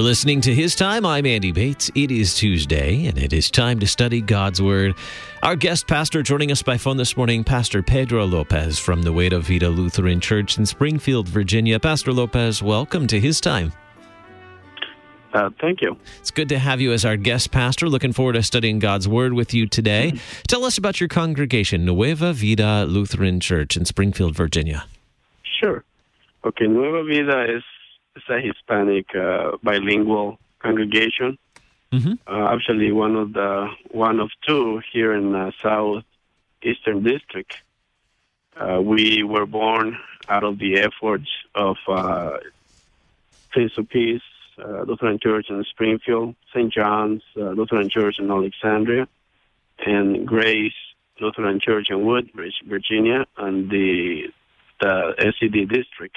You're listening to His Time. I'm Andy Bates. It is Tuesday, and it is time to study God's Word. Our guest pastor joining us by phone this morning, Pastor Pedro Lopez from the Nueva Vida Lutheran Church in Springfield, Virginia. Pastor Lopez, welcome to His Time. Thank you. It's good to have you as our guest pastor. Looking forward to studying God's Word with you today. Tell us about your congregation, Nueva Vida Lutheran Church in Springfield, Virginia. Sure. Okay, Nueva Vida is a Hispanic bilingual congregation. Mm-hmm. Actually, one of two here in Southeastern District. We were born out of the efforts of Prince of Peace Lutheran Church in Springfield, St. John's Lutheran Church in Alexandria, and Grace Lutheran Church in Woodbridge, Virginia, and the SED district.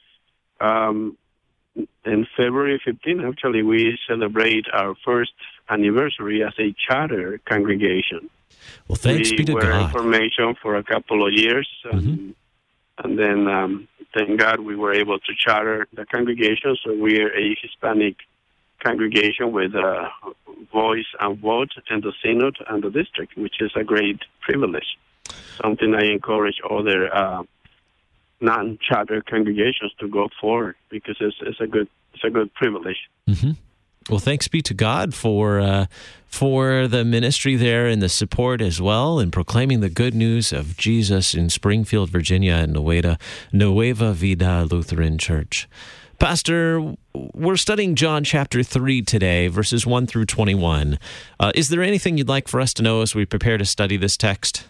In February 15, actually, we celebrate our first anniversary as a charter congregation. Well, thanks be to God. We were in formation for a couple of years, and then, thank God, we were able to charter the congregation. So we are a Hispanic congregation with a voice and vote in the synod and the district, which is a great privilege. Something I encourage other non-charter congregations to go forward, because it's a good privilege. Mm-hmm. Well, thanks be to God for the ministry there and the support as well, and proclaiming the good news of Jesus in Springfield, Virginia, and Nueva Vida Lutheran Church. Pastor, we're studying John chapter 3 today, verses 1 through 21. Is there anything you'd like for us to know as we prepare to study this text?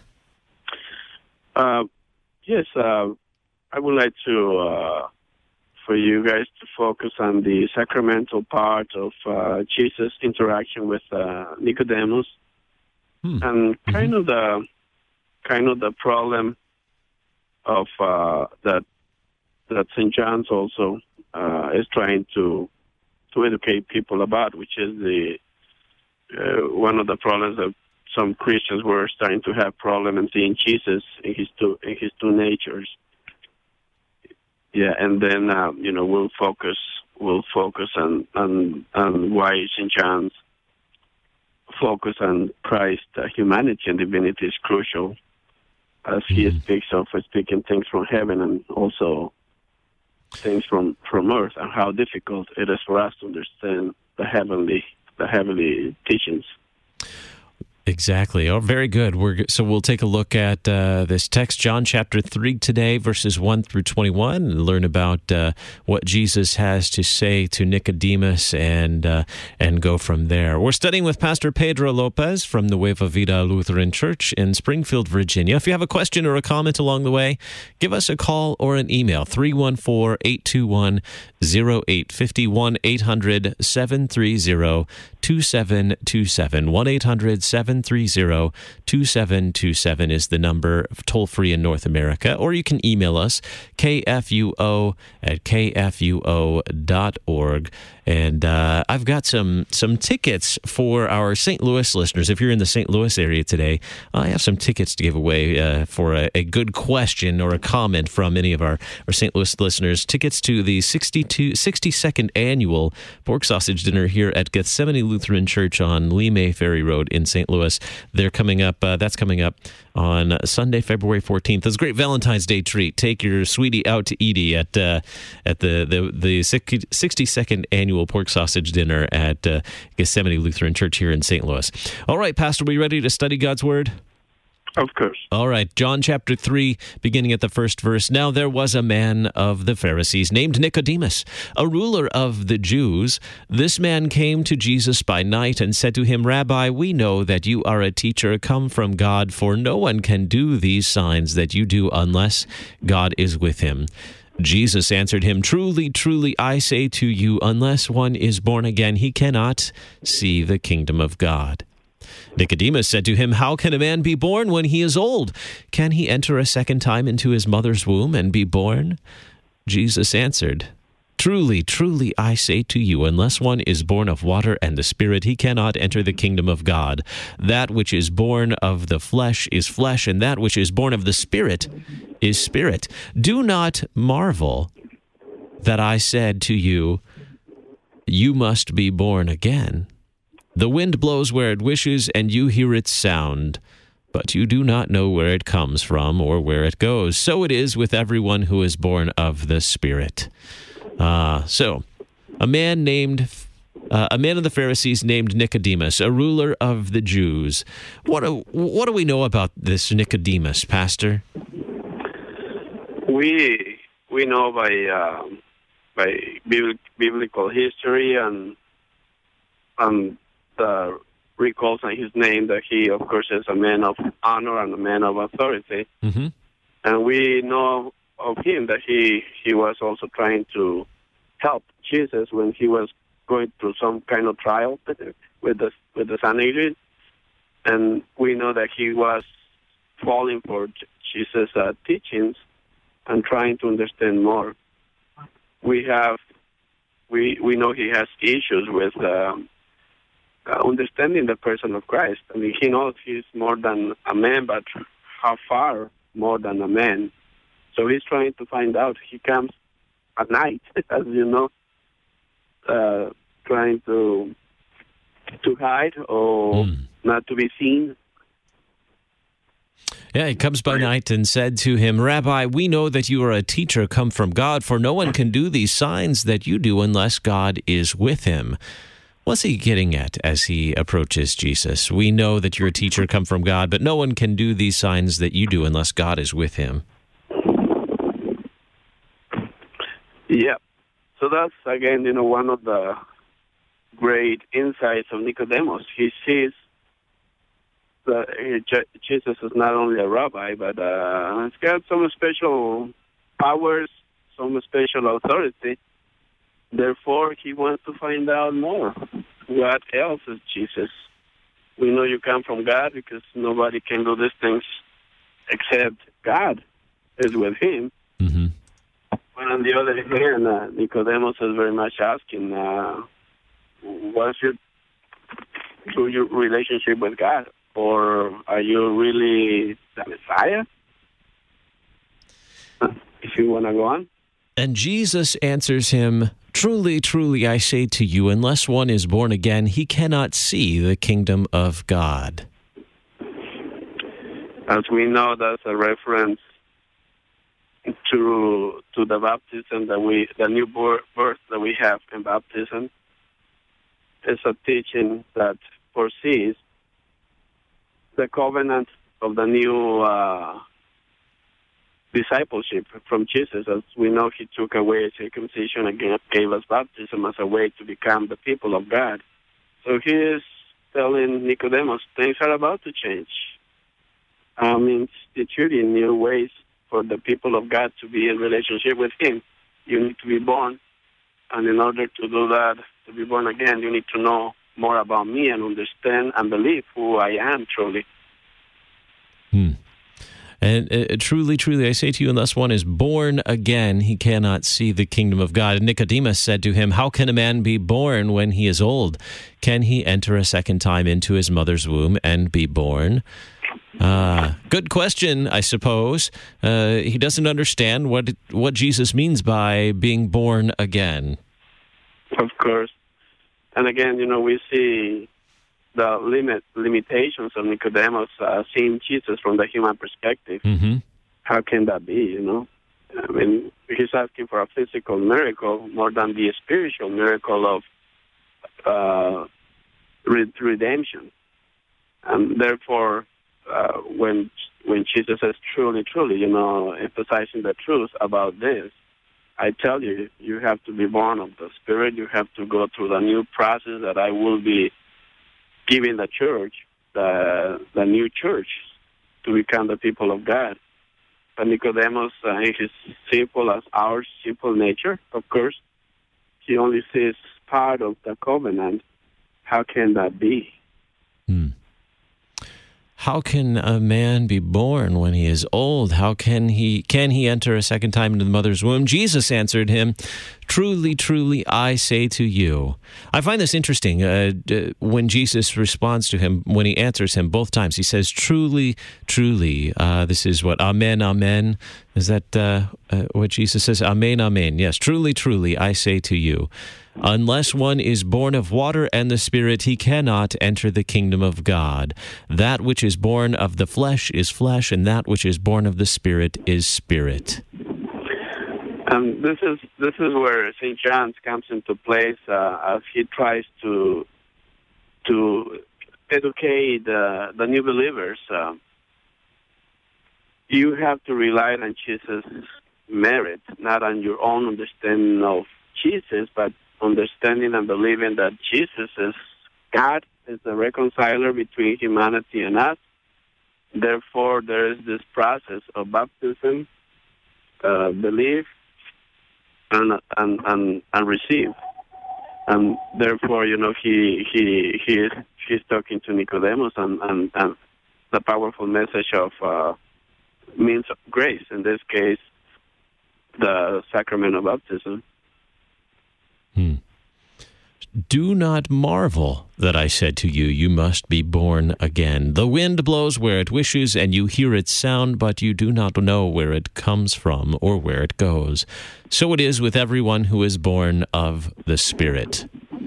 Yes, I would like to, for you guys to focus on the sacramental part of Jesus' interaction with Nicodemus, and kind of the problem of that St. John's also is trying to educate people about, which is the one of the problems that some Christians were starting to have problem in seeing Jesus in his two natures. Yeah, and then we'll focus on why St. John's focus on Christ's humanity and divinity is crucial, as he speaks of speaking things from heaven and also things from earth, and how difficult it is for us to understand the heavenly teachings. Exactly. Oh, very good. So we'll take a look at this text, John chapter 3 today, verses 1 through 21, and learn about what Jesus has to say to Nicodemus and go from there. We're studying with Pastor Pedro Lopez from the Nueva Vida Lutheran Church in Springfield, Virginia. If you have a question or a comment along the way, give us a call or an email, 314-821-0850, 1-800-730-2727, 1-800-730-2727 is the number toll-free in North America, or you can email us, kfuo@kfuo.org. And I've got some tickets for our St. Louis listeners. If you're in the St. Louis area today, I have some tickets to give away for a good question or a comment from any of our St. Louis listeners. Tickets to the 62nd annual pork sausage dinner here at Gethsemane Lutheran Church on Lee Ferry Road in St. Louis. They're coming up. That's coming up on Sunday, February 14th. It's a great Valentine's Day treat. Take your sweetie out to Edie at the 62nd annual pork sausage dinner at Gethsemane Lutheran Church here in St. Louis. All right, Pastor, are we ready to study God's Word? Of course. All right, John chapter 3, beginning at the first verse. Now there was a man of the Pharisees named Nicodemus, a ruler of the Jews. This man came to Jesus by night and said to him, Rabbi, we know that you are a teacher come from God, for no one can do these signs that you do unless God is with him. Jesus answered him, Truly, truly, I say to you, unless one is born again, he cannot see the kingdom of God. Nicodemus said to him, How can a man be born when he is old? Can he enter a second time into his mother's womb and be born? Jesus answered, Truly, truly, I say to you, unless one is born of water and the Spirit, he cannot enter the kingdom of God. That which is born of the flesh is flesh, and that which is born of the Spirit is spirit. Do not marvel that I said to you, you must be born again. The wind blows where it wishes, and you hear its sound, but you do not know where it comes from or where it goes. So it is with everyone who is born of the Spirit. So, a man of the Pharisees named Nicodemus, a ruler of the Jews. What do we know about this Nicodemus, Pastor? We know by biblical history and the recalls on his name that he, of course, is a man of honor and a man of authority. Mm-hmm. And we know of him that he was also trying to help Jesus when he was going through some kind of trial with the Sanhedrin. And we know that he was falling for Jesus' teachings and trying to understand more. We know he has issues with understanding the person of Christ. I mean, he knows he's more than a man, but how far more than a man. So he's trying to find out. He comes at night, as you know, trying to hide or not to be seen. Yeah, he comes by night and said to him, Rabbi, we know that you are a teacher come from God, for no one can do these signs that you do unless God is with him. What's he getting at as he approaches Jesus? We know that you're a teacher come from God, but no one can do these signs that you do unless God is with him. Yeah. So that's, again, one of the great insights of Nicodemus. He sees that Jesus is not only a rabbi, but he's got some special powers, some special authority. Therefore, he wants to find out more. What else is Jesus? We know you come from God because nobody can do these things except God is with him. Mm-hmm. But on the other hand, Nicodemus is very much asking, what's your relationship with God? Or are you really the Messiah? If you want to go on. And Jesus answers him, Truly, truly, I say to you, unless one is born again, he cannot see the kingdom of God. As we know, that's a reference to the baptism the new birth that we have in baptism. It's a teaching that foresees the covenant of the new discipleship from Jesus. As we know, he took away circumcision and gave us baptism as a way to become the people of God. So he is telling Nicodemus, things are about to change. Instituting new ways for the people of God to be in relationship with him. You need to be born, and in order to do that, to be born again, you need to know more about me and understand and believe who I am truly. And truly, truly, I say to you, unless one is born again, he cannot see the kingdom of God. And Nicodemus said to him, How can a man be born when he is old? Can he enter a second time into his mother's womb and be born? Good question, I suppose. He doesn't understand what Jesus means by being born again. Of course. And again, we see the limitations of Nicodemus seeing Jesus from the human perspective. Mm-hmm. How can that be, he's asking for a physical miracle more than the spiritual miracle of redemption. And therefore, when Jesus says truly, truly, emphasizing the truth about this, I tell you, you have to be born of the Spirit. You have to go through the new process that I will be giving the church, the new church, to become the people of God. But Nicodemus, in his simple as our simple nature, of course, he only sees part of the covenant. How can that be? How can a man be born when he is old? How can he enter a second time into the mother's womb? Jesus answered him, Truly, truly, I say to you. I find this interesting. When Jesus responds to him, when he answers him both times, he says, Truly, truly. This is what? Amen, amen. Is that what Jesus says? Amen, amen. Yes, truly, truly, I say to you. Unless one is born of water and the Spirit, he cannot enter the kingdom of God. That which is born of the flesh is flesh, and that which is born of the Spirit is spirit. This is where St. John comes into place as he tries to educate the new believers. You have to rely on Jesus' merit, not on your own understanding of Jesus, but understanding and believing that Jesus is God, is the reconciler between humanity and us. Therefore, there is this process of baptism, belief, and receive. And therefore, he's talking to Nicodemus and the powerful message of means of grace, in this case, the sacrament of baptism. Do not marvel that I said to you, you must be born again. The wind blows where it wishes, and you hear its sound, but you do not know where it comes from or where it goes. So it is with everyone who is born of the Spirit.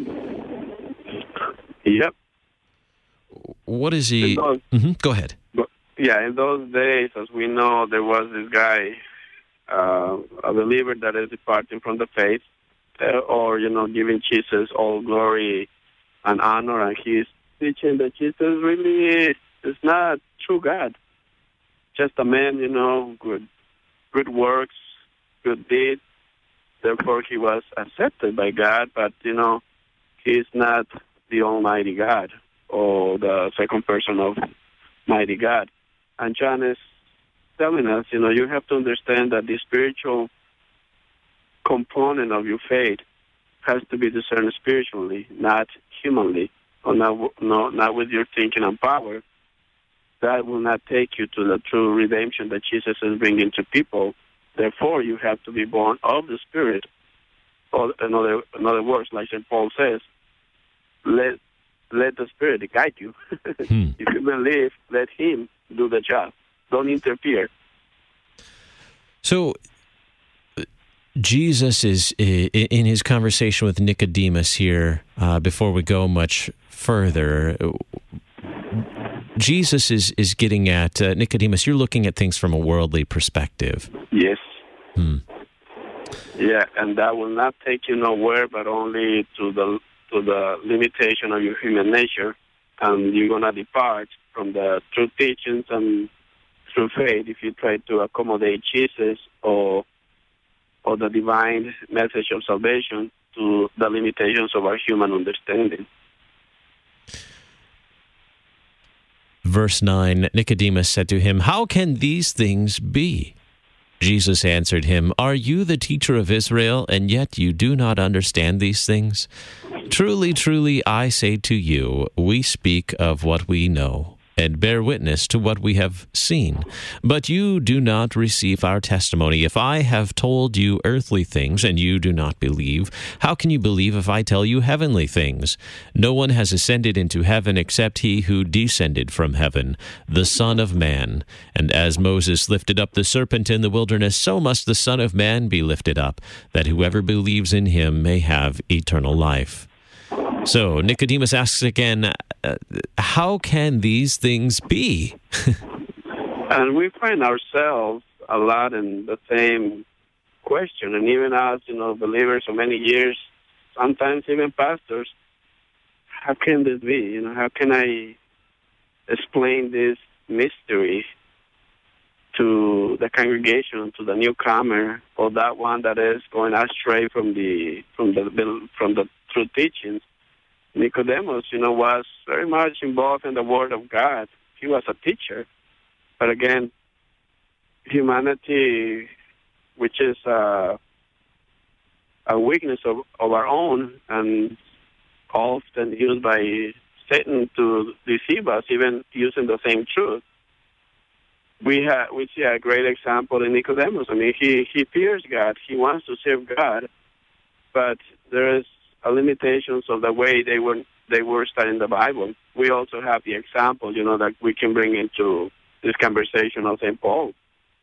Yep. What is he? Go ahead. Yeah, in those days, as we know, there was this guy, a believer that is departing from the faith, or, giving Jesus all glory and honor, and he's teaching that Jesus really is not true God. Just a man, good works, good deeds. Therefore, he was accepted by God, but, he's not the Almighty God or the second person of Mighty God. And John is telling us, you have to understand that the spiritual component of your faith has to be discerned spiritually, not humanly, or not with your thinking and power. That will not take you to the true redemption that Jesus is bringing to people. Therefore, you have to be born of the Spirit. Or in other words, like St. Paul says, let the Spirit guide you. If you believe, let Him do the job. Don't interfere. So, Jesus is, in his conversation with Nicodemus here, before we go much further, Jesus is getting at, Nicodemus, you're looking at things from a worldly perspective. Yes. Yeah, and that will not take you nowhere, but only to the limitation of your human nature, and you're going to depart from the true teachings and through faith if you try to accommodate Jesus or the divine message of salvation to the limitations of our human understanding. Verse 9, Nicodemus said to him, "How can these things be?" Jesus answered him, "Are you the teacher of Israel, and yet you do not understand these things? Truly, truly, I say to you, we speak of what we know, and bear witness to what we have seen. But you do not receive our testimony. If I have told you earthly things, and you do not believe, how can you believe if I tell you heavenly things? No one has ascended into heaven except he who descended from heaven, the Son of Man. And as Moses lifted up the serpent in the wilderness, so must the Son of Man be lifted up, that whoever believes in him may have eternal life." So Nicodemus asks again, how can these things be? And we find ourselves a lot in the same question. And even as, believers for many years, sometimes even pastors, how can this be? How can I explain this mystery to the congregation, to the newcomer, or that one that is going astray from the true teachings? Nicodemus, was very much involved in the Word of God. He was a teacher. But again, humanity, which is a weakness of our own and often used by Satan to deceive us, even using the same truth. We see a great example in Nicodemus. He fears God. He wants to serve God, but there is limitations of the way they were studying the Bible. We also have the example, that we can bring into this conversation of St. Paul.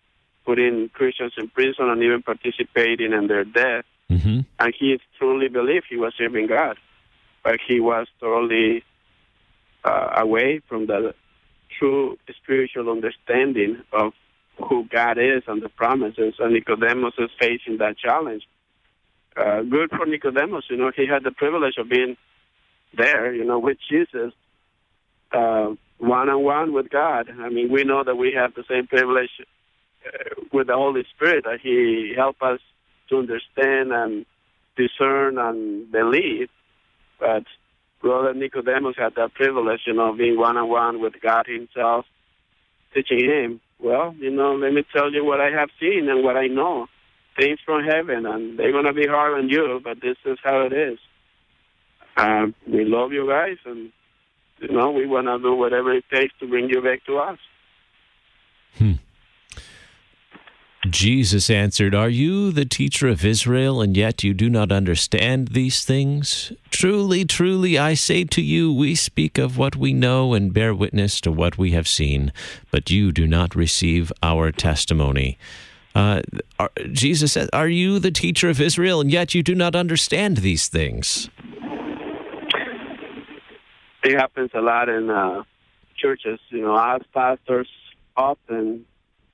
putting Christians in prison and even participating in their death. Mm-hmm. And he truly believed he was serving God, but he was totally away from the true spiritual understanding of who God is and the promises. And Nicodemus is facing that challenge. Good for Nicodemus, he had the privilege of being there, with Jesus, one-on-one with God. I mean, we know that we have the same privilege with the Holy Spirit, that he helps us to understand and discern and believe. But Brother Nicodemus had that privilege, being one-on-one with God himself, teaching him, well, let me tell you what I have seen and what I know. Things from heaven, and they're going to be hard on you, but this is how it is. We love you guys, and, we want to do whatever it takes to bring you back to us. Jesus answered, "Are you the teacher of Israel, and yet you do not understand these things? Truly, truly, I say to you, we speak of what we know and bear witness to what we have seen, but you do not receive our testimony." Jesus said, "Are you the teacher of Israel, and yet you do not understand these things?" It happens a lot in churches. Us pastors often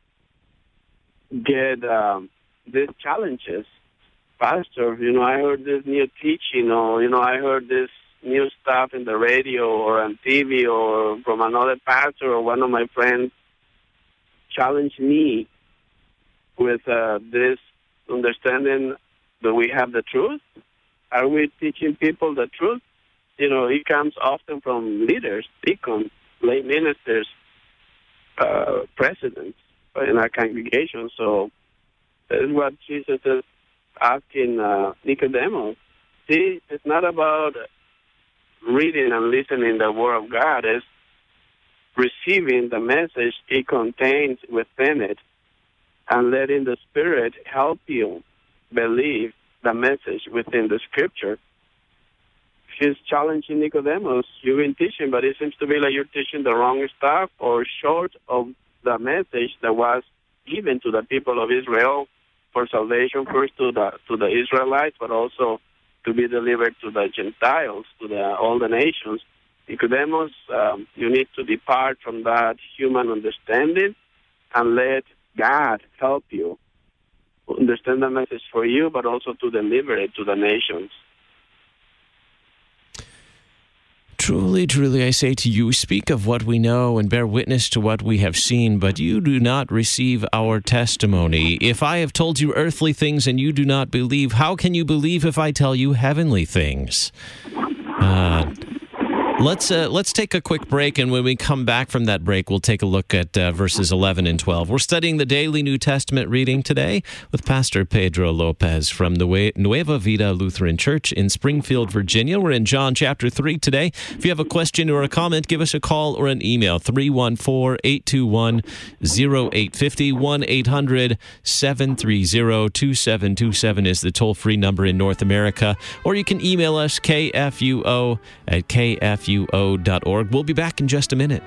get these challenges. Pastor, I heard this new teaching, or, I heard this new stuff in the radio or on TV or from another pastor or one of my friends challenged me with this understanding that we have the truth. Are we teaching people the truth? It comes often from leaders, deacons, lay ministers, presidents in our congregation. So that is what Jesus is asking Nicodemus. See, it's not about reading and listening the Word of God. It's receiving the message it contains within it and letting the Spirit help you believe the message within the Scripture. He's challenging Nicodemus. You've been teaching, but it seems to be like you're teaching the wrong stuff or short of the message that was given to the people of Israel for salvation, first to the Israelites, but also to be delivered to the Gentiles, to all the nations. Nicodemus, you need to depart from that human understanding and let God help you understand the message for you, but also to deliver it to the nations. Truly, truly, I say to you, we speak of what we know and bear witness to what we have seen, but you do not receive our testimony. If I have told you earthly things and you do not believe, how can you believe if I tell you heavenly things? Let's take a quick break, and when we come back from that break, we'll take a look at verses 11 and 12. We're studying the daily New Testament reading today with Pastor Pedro Lopez from the Nueva Vida Lutheran Church in Springfield, Virginia. We're in John chapter 3 today. If you have a question or a comment, give us a call or an email, 314-821-0850, 1-800-730-2727 is the toll-free number in North America, or you can email us, kfuo@kfuo.org. We'll be back in just a minute.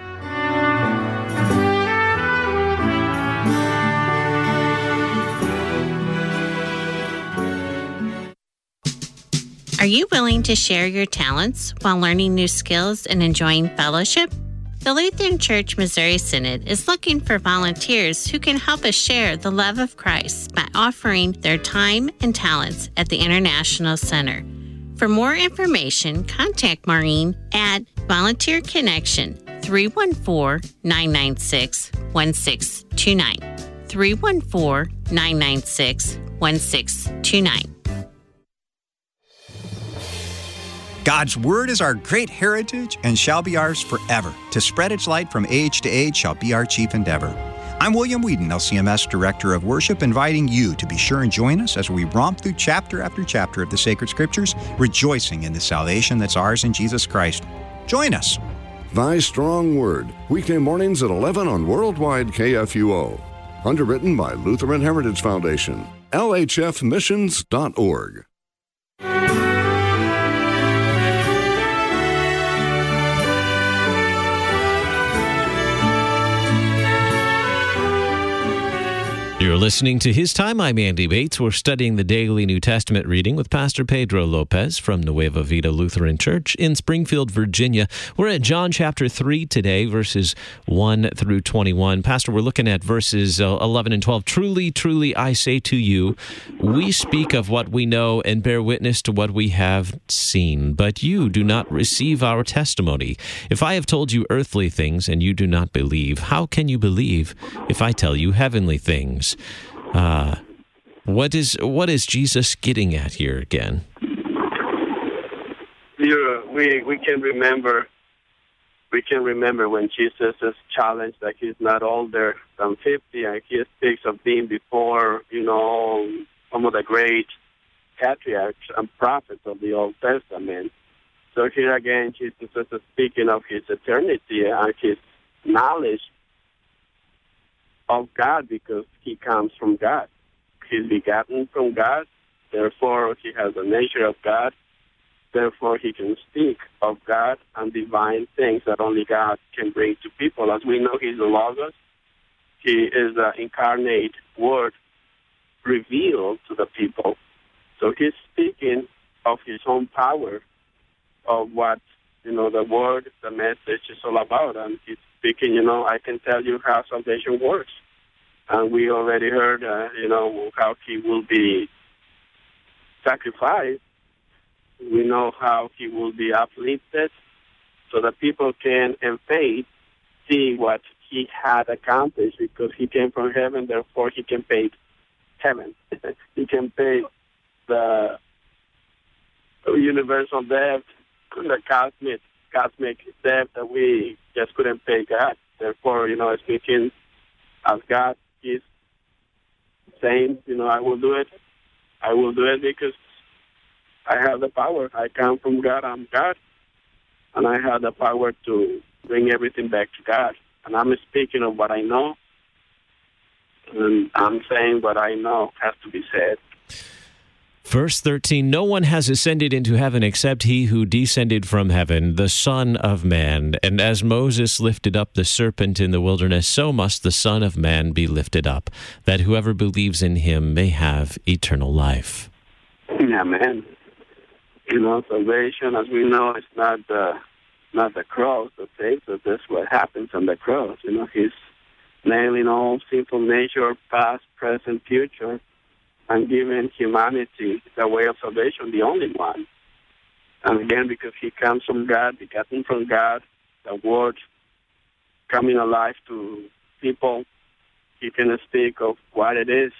Are you willing to share your talents while learning new skills and enjoying fellowship? The Lutheran Church Missouri Synod is looking for volunteers who can help us share the love of Christ by offering their time and talents at the International Center. For more information, contact Maureen at Volunteer Connection 314-996-1629. 314-996-1629. God's Word is our great heritage and shall be ours forever. To spread its light from age to age shall be our chief endeavor. I'm William Whedon, LCMS Director of Worship, inviting you to be sure and join us as we romp through chapter after chapter of the Sacred Scriptures, rejoicing in the salvation that's ours in Jesus Christ. Join us. Thy Strong Word, weekday mornings at 11 on Worldwide KFUO. Underwritten by Lutheran Heritage Foundation, lhfmissions.org. You're You're listening to His Time. I'm Andy Bates. We're studying the daily New Testament reading with Pastor Pedro Lopez from Nueva Vida Lutheran Church in Springfield, Virginia. We're at John chapter 3 today, verses 1 through 21. Pastor, we're looking at verses 11 and 12. Truly, truly, I say to you, we speak of what we know and bear witness to what we have seen, but you do not receive our testimony. If I have told you earthly things and you do not believe, how can you believe if I tell you heavenly things? What is Jesus getting at here again? We can remember when Jesus is challenged that he's not older than 50, and he speaks of being before, some of the great patriarchs and prophets of the Old Testament. So here again, Jesus is speaking of his eternity and his knowledge of God, because he comes from God. He's begotten from God, therefore he has the nature of God, therefore he can speak of God and divine things that only God can bring to people. As we know, he's the Logos. He is the incarnate Word revealed to the people. So he's speaking of his own power, of what, the Word, the message is all about. And he's speaking, I can tell you how salvation works. And we already heard, how he will be sacrificed. We know how he will be uplifted so that people can, in faith, see what he had accomplished, because he came from heaven, therefore he can pay heaven. He can pay the universal debt, the cosmic debt that we just couldn't pay God. Therefore, speaking as God, he's saying, I will do it. I will do it because I have the power. I come from God. I'm God. And I have the power to bring everything back to God. And I'm speaking of what I know. And I'm saying what I know has to be said. Verse 13, no one has ascended into heaven except he who descended from heaven, the Son of Man. And as Moses lifted up the serpent in the wilderness, so must the Son of Man be lifted up, that whoever believes in him may have eternal life. Amen. Salvation, as we know, is not the cross that saves us. That's what happens on the cross. He's nailing all sinful nature, past, present, future, and giving humanity the way of salvation, the only one. And again, because he comes from God, begotten from God, the Word coming alive to people, he can speak of what it is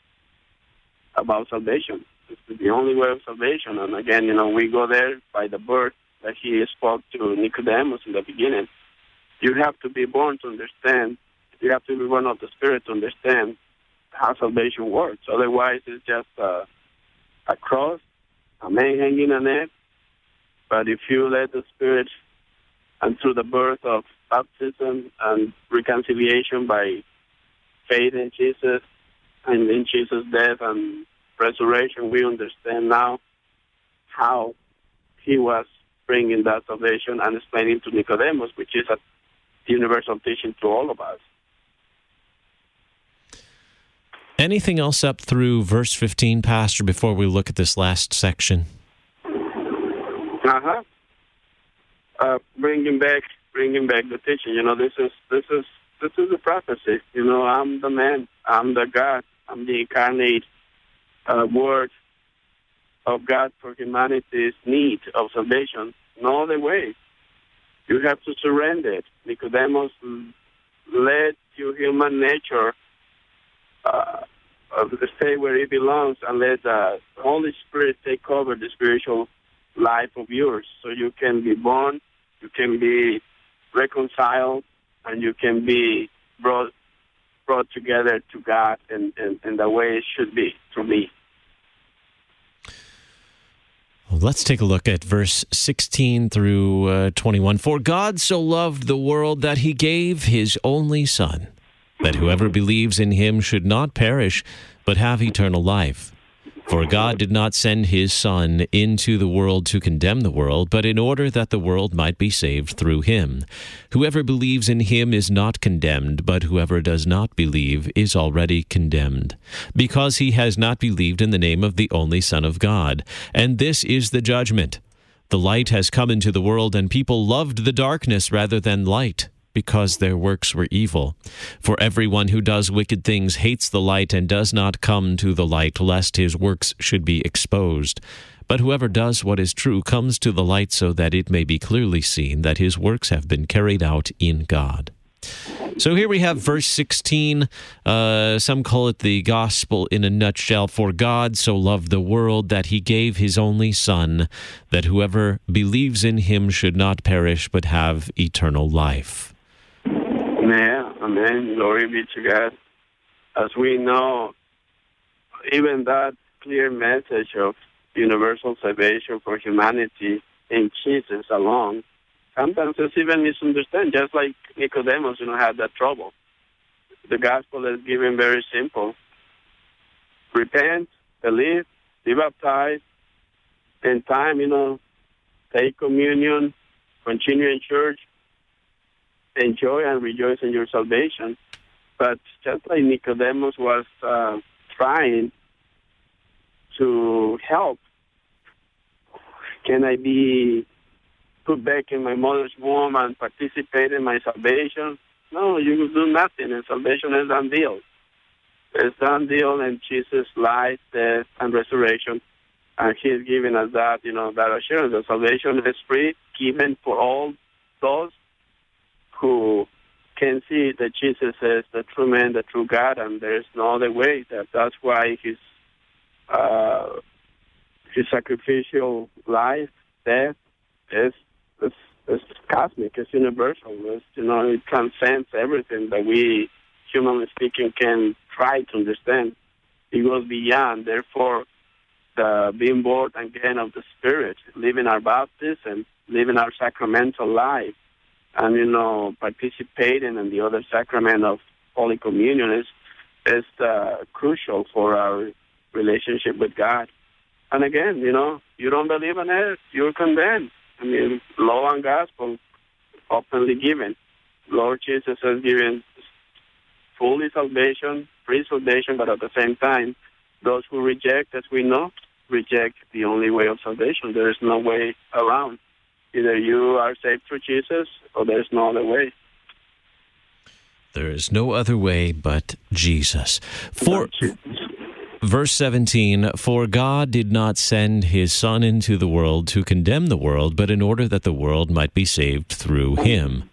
about salvation. It's the only way of salvation. And again, we go there by the birth that he spoke to Nicodemus in the beginning. You have to be born to understand. You have to be born of the Spirit to understand how salvation works. Otherwise, it's just a cross, a man hanging on it. But if you let the Spirit, and through the birth of baptism and reconciliation by faith in Jesus and in Jesus' death and resurrection, we understand now how he was bringing that salvation and explaining to Nicodemus, which is a universal teaching to all of us. Anything else up through verse 15, Pastor, before we look at this last section? Bringing back the teaching. This is the prophecy. I'm the man. I'm the God. I'm the incarnate Word of God for humanity's need of salvation. No other way. You have to surrender it. Nicodemus, let your human nature stay where it belongs, and let the Holy Spirit take over the spiritual life of yours, so you can be born, you can be reconciled, and you can be brought together to God in the way it should be to me. Well, let's take a look at verse 16 through 21. For God so loved the world that he gave his only Son, that whoever believes in him should not perish, but have eternal life. For God did not send his Son into the world to condemn the world, but in order that the world might be saved through him. Whoever believes in him is not condemned, but whoever does not believe is already condemned, because he has not believed in the name of the only Son of God. And this is the judgment. The light has come into the world, and people loved the darkness rather than light, because their works were evil. For everyone who does wicked things hates the light and does not come to the light, lest his works should be exposed. But whoever does what is true comes to the light, so that it may be clearly seen that his works have been carried out in God. So here we have verse 16. Some call it the gospel in a nutshell. For God so loved the world that he gave his only Son, that whoever believes in him should not perish but have eternal life. Amen. Glory be to God. As we know, even that clear message of universal salvation for humanity in Jesus alone, sometimes it's even misunderstood, just like Nicodemus, had that trouble. The gospel is given very simple. Repent, believe, be baptized, spend time, take communion, continue in church, enjoy and rejoice in your salvation. But just like Nicodemus was trying to help, can I be put back in my mother's womb and participate in my salvation? No, you will do nothing, and salvation is done deal. It's done deal in Jesus' life, death, and resurrection, and he's giving us that, that assurance that salvation is free, given for all those who can see that Jesus is the true man, the true God, and there's no other way. That's why his sacrificial life, death, is cosmic, it's universal. It transcends everything that we, humanly speaking, can try to understand. It goes beyond. Therefore, the being born again of the Spirit, living our baptism, living our sacramental life, and participating in the other sacrament of Holy Communion is crucial for our relationship with God. And again, you don't believe in it, you're condemned. Law and gospel openly given. Lord Jesus has given fully salvation, free salvation, but at the same time, those who reject, as we know, reject the only way of salvation. There is no way around. Either you are saved through Jesus, or there's no other way. There is no other way but Jesus. Verse 17, for God did not send his Son into the world to condemn the world, but in order that the world might be saved through him.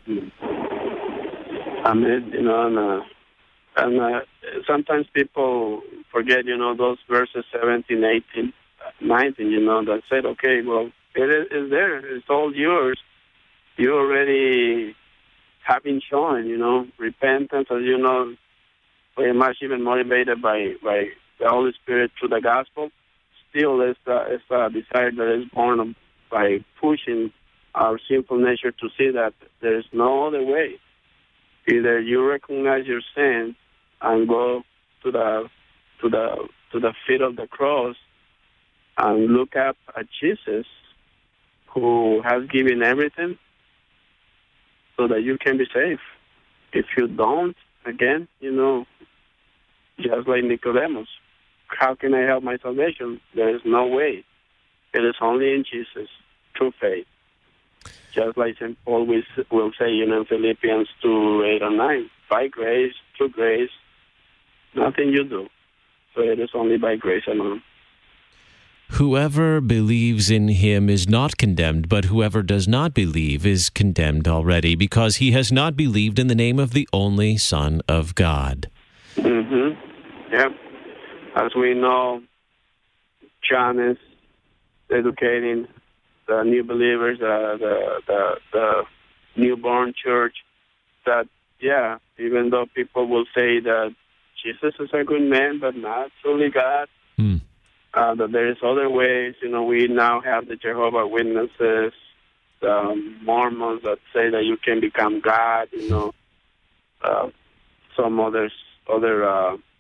Amen. And sometimes people forget, those verses 17, 18, 19, that said, okay, well, it is there. It's all yours. You already have been shown, repentance, as very much even motivated by the Holy Spirit through the gospel. Still, it's a desire that is born by pushing our sinful nature to see that there is no other way. Either you recognize your sin and go to the feet of the cross and look up at Jesus, who has given everything so that you can be saved. If you don't, again, just like Nicodemus, how can I help my salvation? There is no way. It is only in Jesus, through faith. Just like St. Paul will say, in Philippians 2, 8 and 9, by grace, through grace, nothing you do. So it is only by grace alone. Whoever believes in him is not condemned, but whoever does not believe is condemned already, because he has not believed in the name of the only Son of God. Mm-hmm. Yep. As we know, John is educating the new believers, the newborn church, that, even though people will say that Jesus is a good man, but not truly God, that there is other ways. We now have the Jehovah Witnesses, the Mormons that say that you can become God, some other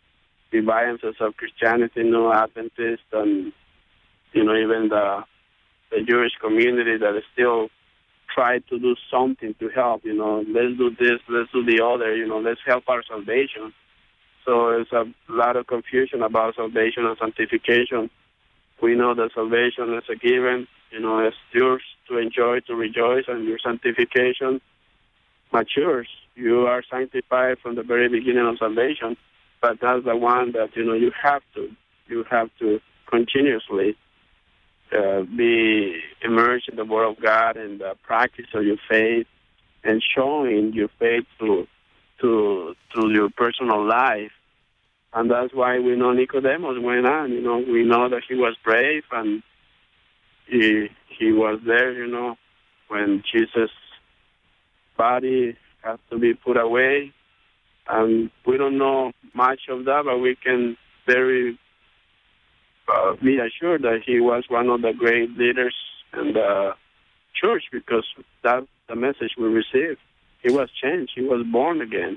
deviances of Christianity, Adventists, and even the Jewish community that is still try to do something to help. Let's do this, let's do the other. Let's help our salvation. So there's a lot of confusion about salvation and sanctification. We know that salvation is a given. It's yours to enjoy, to rejoice, and your sanctification matures. You are sanctified from the very beginning of salvation, but that's the one that, you have to continuously be immersed in the Word of God and the practice of your faith and showing your faith through your personal life. And that's why we know Nicodemus went on. We know that he was brave and he was there, when Jesus' body has to be put away. And we don't know much of that, but we can very be assured that he was one of the great leaders in the church, because that's the message we received. He was changed. He was born again.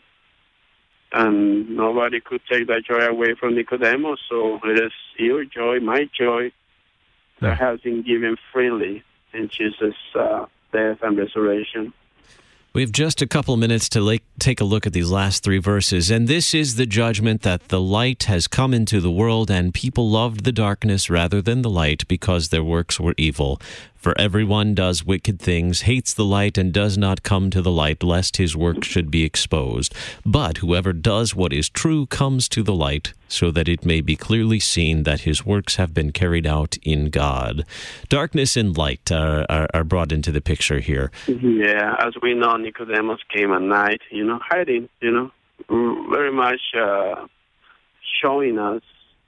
And nobody could take that joy away from Nicodemus. So it is your joy, my joy, that has been given freely in Jesus' death and resurrection. We have just a couple of minutes to take a look at these last three verses. And this is the judgment, that the light has come into the world, and people loved the darkness rather than the light, because their works were evil. For everyone does wicked things, hates the light, and does not come to the light, lest his work should be exposed. But whoever does what is true comes to the light, so that it may be clearly seen that his works have been carried out in God. Darkness and light are brought into the picture here. Yeah, as we know, Nicodemus came at night, hiding, very much showing us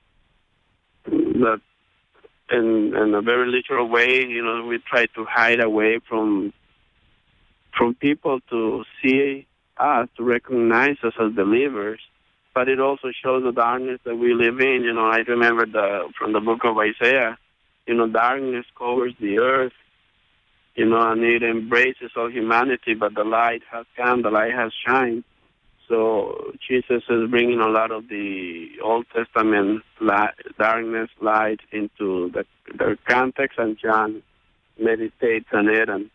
that in a very literal way, we try to hide away from people to see us, to recognize us as believers. But it also shows the darkness that we live in. I remember from the book of Isaiah, darkness covers the earth, and it embraces all humanity, but the light has come, the light has shined. So Jesus is bringing a lot of the Old Testament darkness, light into the context, and John meditates on it, and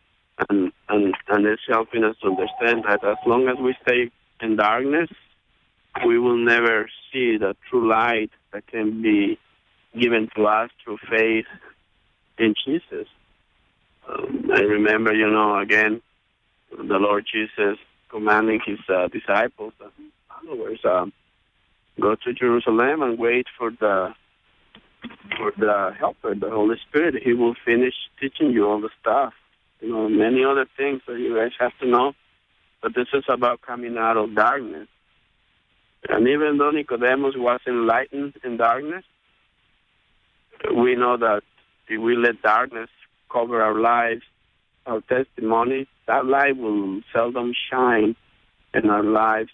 it's helping us to understand that as long as we stay in darkness, we will never see the true light that can be given to us through faith in Jesus. I remember, again, the Lord Jesus commanding his disciples and followers, go to Jerusalem and wait for the Helper, the Holy Spirit. He will finish teaching you all the stuff, many other things that you guys have to know. But this is about coming out of darkness. And even though Nicodemus was enlightened in darkness, we know that if we let darkness cover our lives, our testimony, that light will seldom shine in our lives.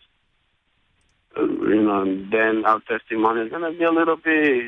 And then our testimony is going to be a little bit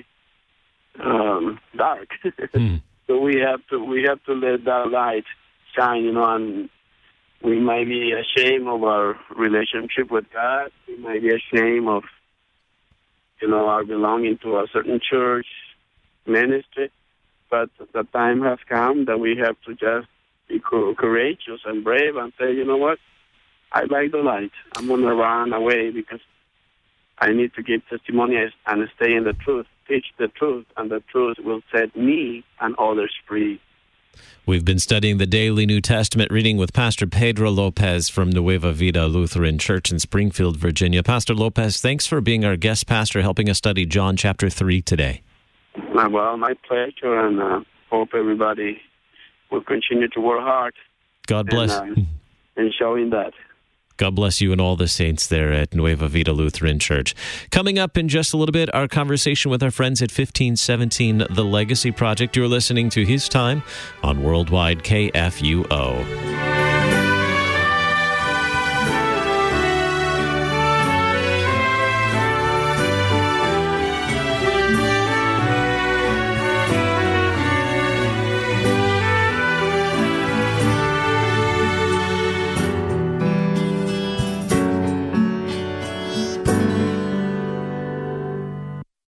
dark. So we have to let that light shine, and we might be ashamed of our relationship with God. We might be ashamed of, our belonging to a certain church ministry. But the time has come that we have to just be courageous and brave and say, you know what? I like the light. I'm going to run away because I need to give testimony and stay in the truth, teach the truth, and the truth will set me and others free. We've been studying the Daily New Testament reading with Pastor Pedro Lopez from Nueva Vida Lutheran Church in Springfield, Virginia. Pastor Lopez, thanks for being our guest pastor, helping us study John chapter 3 today. Well, my pleasure, and hope everybody will continue to work hard. God bless. And showing that. God bless you and all the saints there at Nueva Vida Lutheran Church. Coming up in just a little bit, our conversation with our friends at 1517 The Legacy Project. You're listening to His Time on Worldwide KFUO.